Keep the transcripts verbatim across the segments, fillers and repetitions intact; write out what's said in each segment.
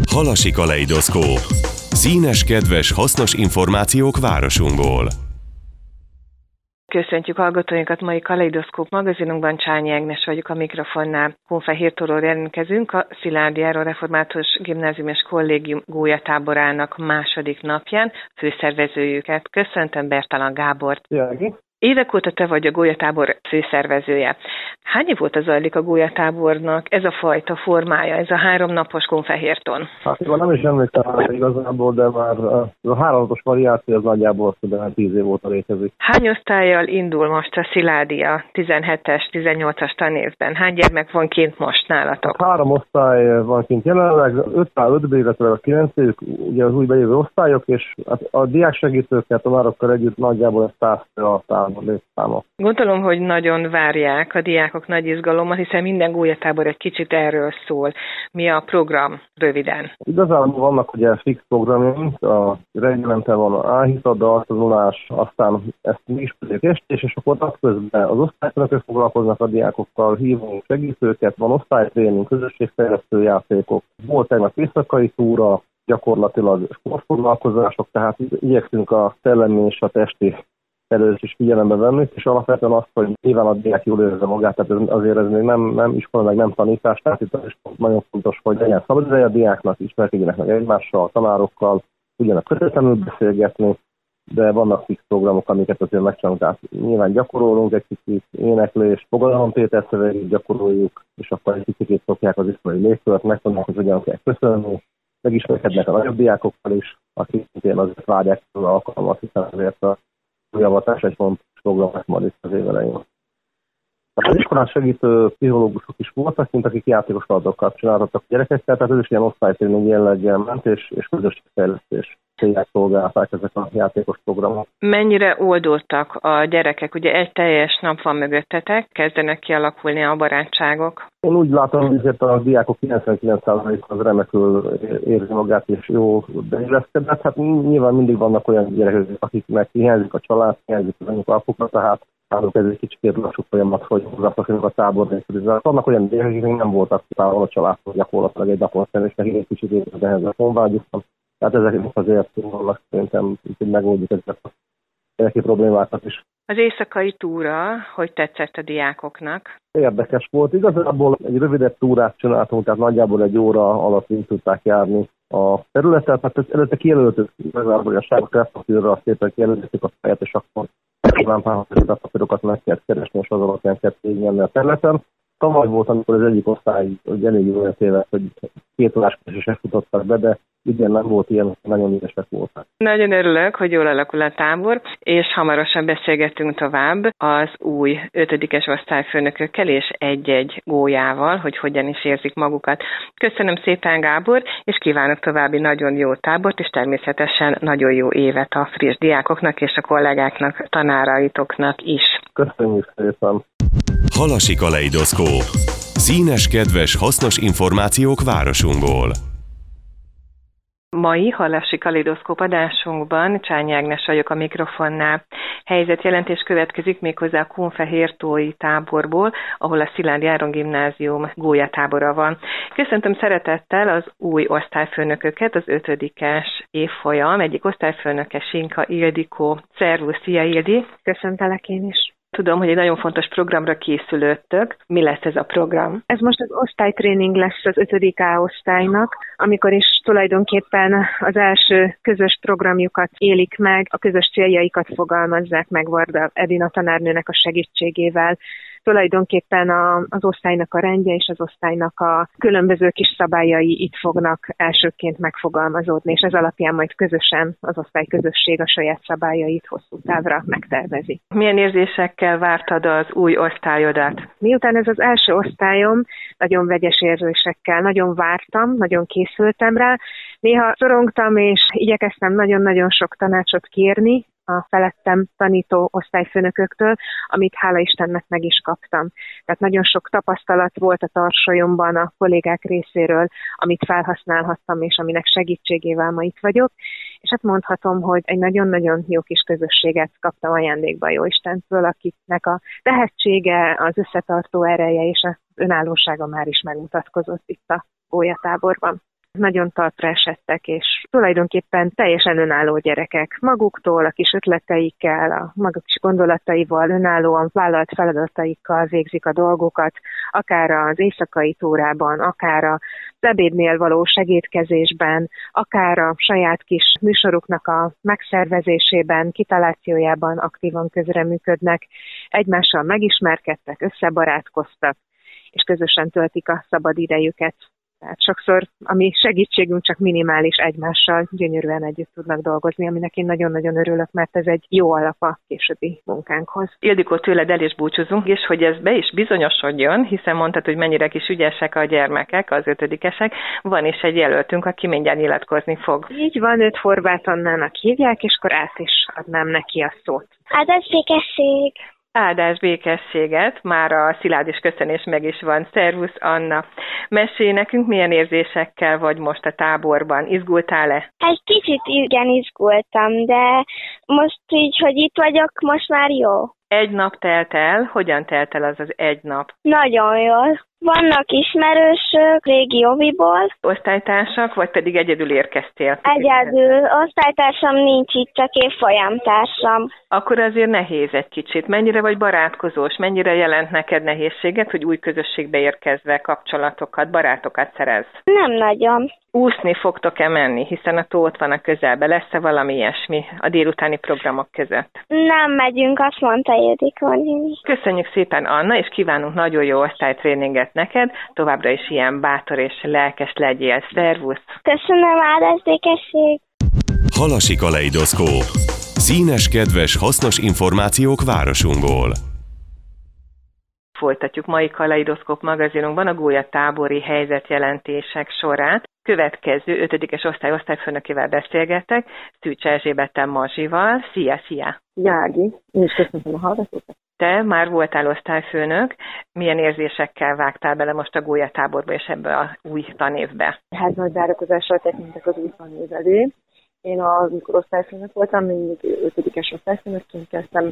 Halasi kaleidoszkóp. Színes, kedves, hasznos információk városunkból. Köszöntjük hallgatóinkat, mai Kaleidoszkóp magazinunkban. Csányi Ágnes vagyok a mikrofonnál. Kunfehértóról jelentkezünk, a Szilágyi Áron Református Gimnázium és Kollégium gólyatáborának második napján. Főszervezőjüket köszöntöm, Bertalan Gábort. Jaj. Évek óta te vagy a gólyatábor főszervezője. Hány év óta zajlik a gólyatábornak ez a fajta formája, ez a háromnapos Kunfehérton? Hát én nem is emlékszem igazából, de már a háromnapos variáció az nagyjából de tíz év óta létezik. Hány osztályjal indul most a Szilágyi a tizenhetes, tizennyolcas tanévben? Hány gyermek van kint most nálatok? Hát három osztály van kint jelenleg, ötven öt illetve a kilenc ugye az új bejövő osztályok, és a diáksegítőkkel, tanárokkal együtt nagyjából száz a tábor létszáma. Gondolom, hogy nagyon várják a diákok nagy izgalommal, hiszen minden gólyatábor egy kicsit erről szól. Mi a program röviden? Igazából vannak ugye fix programjaink, a reggelente van a áhítat, arcazolás, aztán ezt mi is és, és akkor közben az osztályfőnökök foglalkoznak a diákokkal, hívunk segítőket, van osztálytréning, közösségfejlesztő játékok, volt tegnap éjszakai túra, gyakorlatilag sportfoglalkozások, tehát igyekszünk a szellemi és a testi először is figyelembe venni, és alapvetően azt, hogy nyilván a diák jól érezze magát, tehát azért ez még nem, nem iskola, meg nem tanítás, tehát itt is nagyon fontos, hogy legyen szabad ideje a diáknak, ismerkedjenek meg egymással, a tanárokkal, ugyanak közvetlenül beszélgetni, de vannak fix programok, amiket azért megcsinálunk, tehát nyilván gyakorolunk egy kicsit, éneklés, fogadalom Péter szövegét gyakoroljuk, és akkor egy kicsit szokják az iskolai légkört, megtanulnak, hogy hogyan kell köszönni, megismerkednek a nagyobb diákokkal is, akik szintén azért várják az alkalmat, hiszen azért a javatás egy fontos program lesz majd itt az év elején. Az iskolán segítő pszichológusok is voltak, mint akik játékos feladatokat csináltattak a gyerekekkel, tehát ez is ilyen osztálytréning jelleggel ment, és, és közösségfejlesztés célják szolgálták ezek a játékos programok. Mennyire oldódtak a gyerekek? Ugye egy teljes nap van mögöttetek, kezdenek kialakulni a barátságok. Én úgy látom, hogy azért a diákok kilencvenkilenc százaléka az remekül érzi magát, és jó beilleszkedett. Hát nyilván mindig vannak olyan gyerekek, akiknek hiányzik a család, hiányzik az anyukápukra, tehát náluk ez egy kicsit lassú folyamat, hogy hozzászokjanak a tábor nélkül. Vannak olyan gyerekek, akik nem voltak távol a családtól gyakorlatilag egy napon szerint, és nekik egy kicsit érzik ehhez a honvágyusztam. Tehát ezek azért vannak, szerintem, hogy megoldjuk ezeket a gyereki problémákat is. Az éjszakai túra, hogy tetszett a diákoknak? Érdekes volt. Igazából egy rövidebb túrát csináltunk, tehát nagyjából egy óra alatt így tudták járni a területet. Hát előtte kijelöltük, igazából a sárga keresztpapírra szépen kijelöltük a fejet, és akkor lámpákat meg kell keresni, és az alapján kell végigmenni a területen. Tavaly volt, amikor az egyik osztály elég jól téved, hogy két órás keresések futottak be, de idén nem volt ilyen, nagyon ügyesek voltak. Nagyon örülök, hogy jól alakul a tábor, és hamarosan beszélgetünk tovább az új ötödikes osztályfőnökökkel és egy-egy gólyával, hogy hogyan is érzik magukat. Köszönöm szépen, Gábor, és kívánok további nagyon jó tábort, és természetesen nagyon jó évet a friss diákoknak és a kollégáknak, tanáraitoknak is. Köszönjük szépen! Halasi kaleidoszkóp. Színes, kedves, hasznos információk városunkból. Mai Halasi kaleidoszkóp adásunkban Csányi Ágnes vagyok a mikrofonnál. Helyzetjelentés következik méghozzá a kunfehértói táborból, ahol a Szilágyi Áron Gimnázium gólyatábora van. Köszöntöm szeretettel az új osztályfőnököket, az ötödikes évfolyam. Egyik osztályfőnöke Sinka Ildikó. Szervusz, szia Ildi! Köszöntelek én is! Tudom, hogy egy nagyon fontos programra készülöttök. Mi lesz ez a program? Ez most az osztálytréning lesz az ötödik A osztálynak, amikor is tulajdonképpen az első közös programjukat élik meg, a közös céljaikat fogalmazzák meg Varda Edina tanárnőnek a segítségével. Tulajdonképpen a, az osztálynak a rendje és az osztálynak a különböző kis szabályai itt fognak elsőként megfogalmazódni, és ez alapján majd közösen az osztályközösség a saját szabályait hosszú távra megtervezi. Milyen érzésekkel vártad az új osztályodat? Miután ez az első osztályom, nagyon vegyes érzésekkel, nagyon vártam, nagyon készültem rá. Néha szorongtam, és igyekeztem nagyon-nagyon sok tanácsot kérni a felettem tanító osztályfőnököktől, amit hála Istennek meg is kaptam. Tehát nagyon sok tapasztalat volt a tarsolyomban a kollégák részéről, amit felhasználhattam, és aminek segítségével ma itt vagyok. És hát mondhatom, hogy egy nagyon-nagyon jó kis közösséget kaptam ajándékba a Jóistentől, akiknek a tehetsége, az összetartó ereje és az önállósága már is megmutatkozott itt a gólyatáborban. Nagyon talpra esettek, és tulajdonképpen teljesen önálló gyerekek. Maguktól, a kis ötleteikkel, a maguk kis gondolataival, önállóan vállalt feladataikkal végzik a dolgokat, akár az éjszakai tórában, akár az ebédnél való segédkezésben, akár a saját kis műsoruknak a megszervezésében, kitalációjában aktívan közreműködnek, egymással megismerkedtek, összebarátkoztak, és közösen töltik a szabad idejüket. Tehát sokszor a mi segítségünk csak minimális, egymással gyönyörűen együtt tudnak dolgozni, aminek én nagyon-nagyon örülök, mert ez egy jó alap a későbbi munkánkhoz. Ildikó, tőled el is búcsúzunk, és hogy ez be is bizonyosodjon, hiszen mondtad, hogy mennyire kis ügyesek a gyermekek, az ötödikesek, van is egy jelöltünk, aki mindjárt nyilatkozni fog. Így van, őt Horváth Annának hívják, és akkor át is adnám neki a szót. Áldás békesség! Áldás békességet, már a szilárd és köszönés meg is van. Szervusz, Anna! Mesélj nekünk, milyen érzésekkel vagy most a táborban? Izgultál-e? Egy kicsit igen izgultam, de most így, hogy itt vagyok, most már jó. Egy nap telt el. Hogyan telt el az az egy nap? Nagyon jól. Vannak ismerősök régi oviból. Osztálytársak, vagy pedig egyedül érkeztél? Egyedül. Osztálytársam nincs itt, csak évfolyamtársam. Akkor azért nehéz egy kicsit. Mennyire vagy barátkozós? Mennyire jelent neked nehézséget, hogy új közösségbe érkezve kapcsolatokat, barátokat szerez? Nem nagyon. Úszni fogtok-e menni, hiszen a tó ott van a közelben. Lesz-e valami ilyesmi a délutáni programok között? Nem megyünk, azt mondta Ildikó. Köszönjük szépen, Anna, és kívánunk nagyon jó osztálytréninget neked. Továbbra is ilyen bátor és lelkes legyél. Szervusz! Köszönöm, áldás békesség! Halasi kaleidoszkóp. Színes, kedves, hasznos információk városunkból. Folytatjuk mai Kaleidoszkóp magazinunkban a gólyatábori helyzetjelentések sorát. Következő ötödikes osztály osztályfőnökével beszélgetek, Szűcs Erzsébettel Mazsival. Szia, szia! Jági, én is köszönöm a hallgatókat. Te már voltál osztályfőnök, milyen érzésekkel vágtál bele most a gólyatáborba és ebbe a új tanévbe? Hát nagy várakozással tekintek az új tanév elé. Én amikor osztályfőnök voltam, mindig ötödikes osztályfőnökként kezdtem,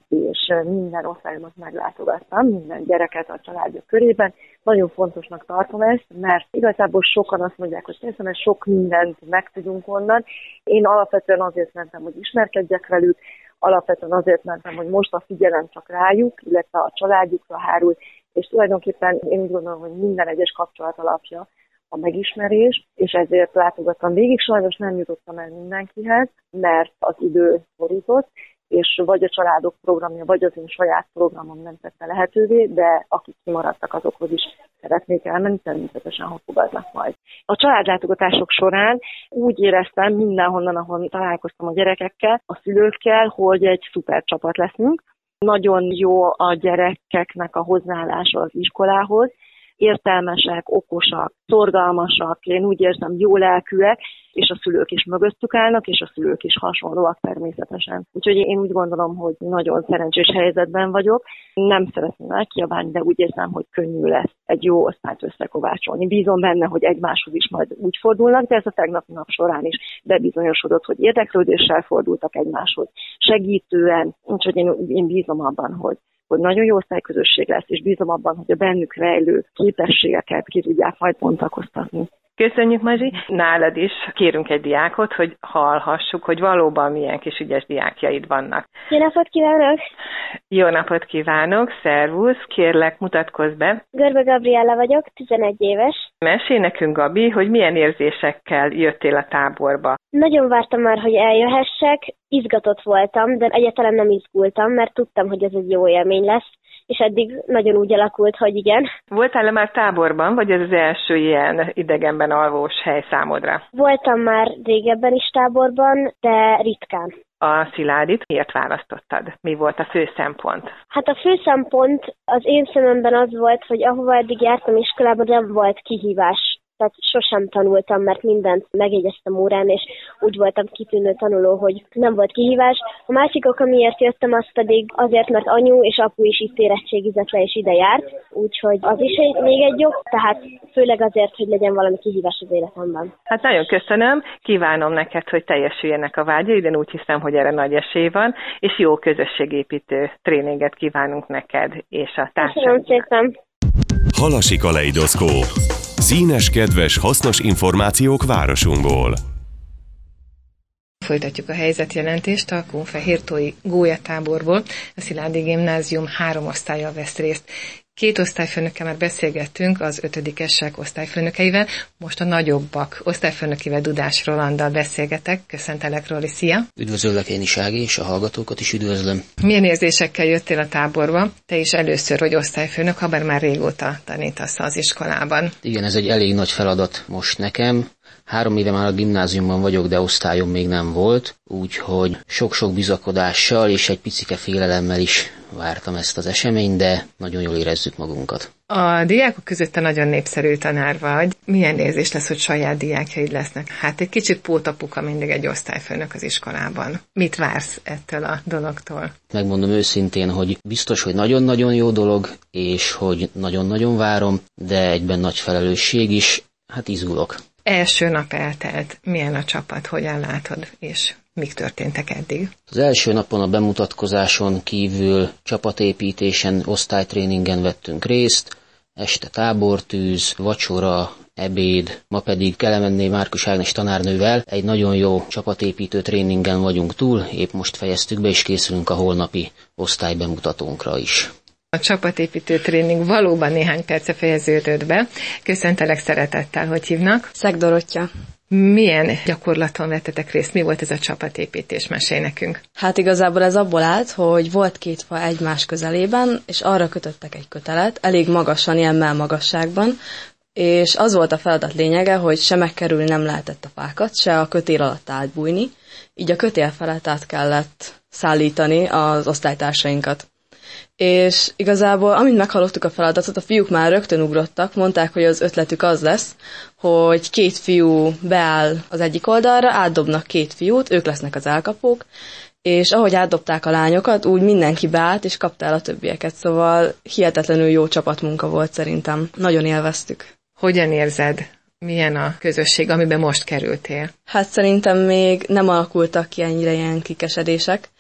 és minden osztályomat meglátogattam, minden gyereket a családjuk körében. Nagyon fontosnak tartom ezt, mert igazából sokan azt mondják, hogy persze, mert sok mindent megtudunk onnan. Én alapvetően azért mentem, hogy ismerkedjek velük, alapvetően azért mentem, hogy most a figyelem csak rájuk, illetve a családjukra hárul, és tulajdonképpen én úgy gondolom, hogy minden egyes kapcsolat alapja a megismerés, és ezért látogattam végig. Sajnos nem jutottam el mindenkihez, mert az idő szorított, és vagy a családok programja, vagy az én saját programom nem tette lehetővé, de akik kimaradtak, azokhoz is szeretnék elmenni, természetesen, ha fogadnak majd. A családlátogatások során úgy éreztem mindenhonnan, ahol találkoztam a gyerekekkel, a szülőkkel, hogy egy szuper csapat leszünk. Nagyon jó a gyerekeknek a hozzáállása az iskolához, értelmesek, okosak, szorgalmasak, én úgy érzem, jó lelkűek, és a szülők is mögöttük állnak, és a szülők is hasonlóak természetesen. Úgyhogy én úgy gondolom, hogy nagyon szerencsés helyzetben vagyok. Nem szeretném elkiabálni, de úgy érzem, hogy könnyű lesz egy jó osztályt összekovácsolni. Bízom benne, hogy egymáshoz is majd úgy fordulnak, de ez a tegnapi nap során is bebizonyosodott, hogy érdeklődéssel fordultak egymáshoz, segítően. Úgyhogy én, én bízom abban, hogy hogy nagyon jó osztályközösség lesz, és bízom abban, hogy a bennük rejlő képességeket ki tudják majd bontakoztatni. Köszönjük, Mazsi! Nálad is kérünk egy diákot, hogy hallhassuk, hogy valóban milyen kis ügyes diákjaid vannak. Jó napot kívánok! Jó napot kívánok! Szervusz! Kérlek, mutatkozz be! Görbe Gabriella vagyok, tizenegy éves. Mesélj nekünk, Gabi, hogy milyen érzésekkel jöttél a táborba. Nagyon vártam már, hogy eljöhessek, izgatott voltam, de egyáltalán nem izgultam, mert tudtam, hogy ez egy jó élmény lesz, és eddig nagyon úgy alakult, hogy igen. Voltál-e már táborban, vagy ez az első ilyen idegenben alvós hely számodra? Voltam már régebben is táborban, de ritkán. A Szilárdit miért választottad? Mi volt a fő szempont? Hát a fő szempont az én szememben az volt, hogy ahova eddig jártam iskolában, nem volt kihívás. Tehát sosem tanultam, mert mindent megjegyeztem órán, és úgy voltam kitűnő tanuló, hogy nem volt kihívás. A másik ok, amiért jöttem, az pedig azért, mert anyu és apu is itt érettségizett le, és ide járt, úgyhogy az is egy, még egy ok, tehát főleg azért, hogy legyen valami kihívás az életemben. Hát nagyon köszönöm, kívánom neked, hogy teljesüljenek a vágyaid, én úgy hiszem, hogy erre nagy esély van, és jó közösségépítő tréninget kívánunk neked és a társadalomnak. Köszönöm szépen! Halasi kaleidoszkóp. Színes, kedves, hasznos információk városunkból. Folytatjuk a helyzetjelentést a Kunfehértói gólyatáborból. A Szilágyi Gimnázium három osztállyal vesz részt. Két osztályfőnökkel már beszélgettünk, az ötödikesek osztályfőnökeivel, most a nagyobbak osztályfőnökével, Dudás Rolanddal beszélgetek. Köszöntelek, Roli, szia! Üdvözöllek én is, Ági, és a hallgatókat is üdvözlöm. Milyen érzésekkel jöttél a táborba? Te is először vagy osztályfőnök, habár már régóta tanítasz az iskolában. Igen, ez egy elég nagy feladat most nekem. Három éve már a gimnáziumban vagyok, de osztályom még nem volt, úgyhogy sok-sok bizakodással és egy picike félelemmel is vártam ezt az eseményt, de nagyon jól érezzük magunkat. A diákok között te nagyon népszerű tanár vagy. Milyen érzés lesz, hogy saját diákjaid lesznek? Hát egy kicsit pótapuka mindig egy osztályfőnök az iskolában. Mit vársz ettől a dologtól? Megmondom őszintén, hogy biztos, hogy nagyon-nagyon jó dolog, és hogy nagyon-nagyon várom, de egyben nagy felelősség is, hát izgulok. Első nap eltelt. Milyen a csapat? Hogyan látod? És mik történtek eddig? Az első napon a bemutatkozáson kívül csapatépítésen, osztálytréningen vettünk részt, este tábortűz, vacsora, ebéd, ma pedig Kelemenné Márkus Ágnes tanárnővel egy nagyon jó csapatépítő tréningen vagyunk túl, épp most fejeztük be és készülünk a holnapi osztálybemutatónkra is. A csapatépítő tréning valóban néhány perce fejeződött be. Köszöntelek szeretettel, hogy hívnak? Szeg Dorottya. Milyen gyakorlaton vettetek részt? Mi volt ez a csapatépítés? Mesélj nekünk. Hát igazából ez abból állt, hogy volt két fa egymás közelében, és arra kötöttek egy kötelet, elég magasan, ilyen mellmagasságban, és az volt a feladat lényege, hogy se megkerülni nem lehetett a fákat, se a kötél alatt átbújni, így a kötél felett át kellett szállítani az osztálytársainkat. És igazából, amint meghallottuk a feladatot, a fiúk már rögtön ugrottak, mondták, hogy az ötletük az lesz, hogy két fiú beáll az egyik oldalra, átdobnak két fiút, ők lesznek az elkapók, és ahogy átdobták a lányokat, úgy mindenki beállt, és kapta el a többieket, szóval hihetetlenül jó csapatmunka volt szerintem. Nagyon élveztük. Hogyan érzed? Milyen a közösség, amiben most kerültél? Hát szerintem még nem alakultak ki ennyire ilyen kikesedések,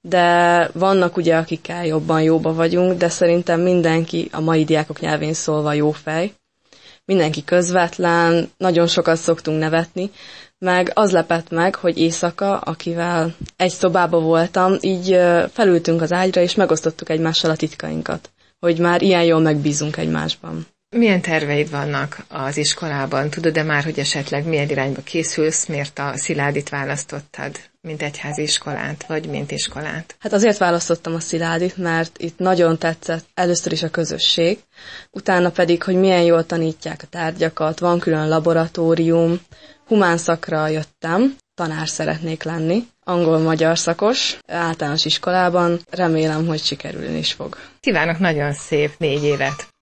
de vannak ugye, akikkel jobban jóba vagyunk, de szerintem mindenki, a mai diákok nyelvén szólva, jó fej. Mindenki közvetlen, nagyon sokat szoktunk nevetni, meg az lepett meg, hogy éjszaka, akivel egy szobába voltam, így felültünk az ágyra, és megosztottuk egymással a titkainkat, hogy már ilyen jól megbízunk egymásban. Milyen terveid vannak az iskolában? Tudod-e már, hogy esetleg milyen irányba készülsz, miért a Sziládit választottad, mint egyházi iskolát, vagy mint iskolát? Hát azért választottam a Sziládit, mert itt nagyon tetszett először is a közösség, utána pedig, hogy milyen jól tanítják a tárgyakat, van külön laboratórium, humán szakra jöttem, tanár szeretnék lenni, angol-magyar szakos, általános iskolában, remélem, hogy sikerülni is fog. Kívánok nagyon szép négy évet!